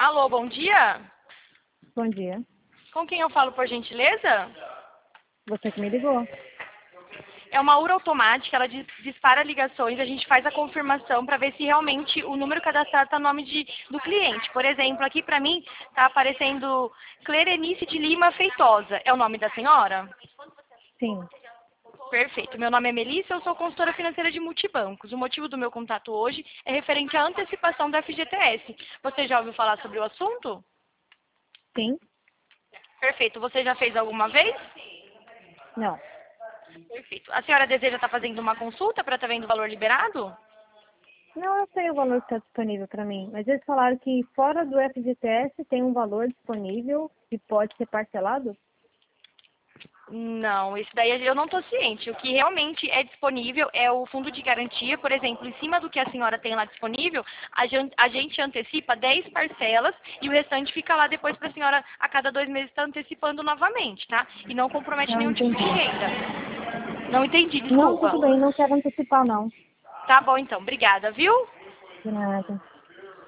Alô, bom dia. Bom dia. Com quem eu falo, por gentileza? Você que me ligou. É uma URA automática, ela dispara ligações, a gente faz a confirmação para ver se realmente o número cadastrado está no nome do cliente. Por exemplo, aqui para mim está aparecendo Clerenice de Lima Feitosa. É o nome da senhora? Sim. Perfeito. Meu nome é Melissa, eu sou consultora financeira de multibancos. O motivo do meu contato hoje é referente à antecipação da FGTS. Você já ouviu falar sobre o assunto? Sim? Perfeito. Você já fez alguma vez? Não. Perfeito. A senhora deseja estar fazendo uma consulta para estar vendo o valor liberado? Não, eu sei o valor que está disponível para mim, mas eles falaram que fora do FGTS tem um valor disponível que pode ser parcelado? Não, isso daí eu não estou ciente. O que realmente é disponível é o fundo de garantia, por exemplo, em cima do que a senhora tem lá disponível, a gente antecipa 10 parcelas e o restante fica lá depois para a senhora, a cada 2 meses, estar antecipando novamente, tá? E não compromete Não nenhum tipo de entendi. renda. Não entendi, Não, desculpa. tudo bem, não quero antecipar não. Tá bom então, obrigada, viu? De nada.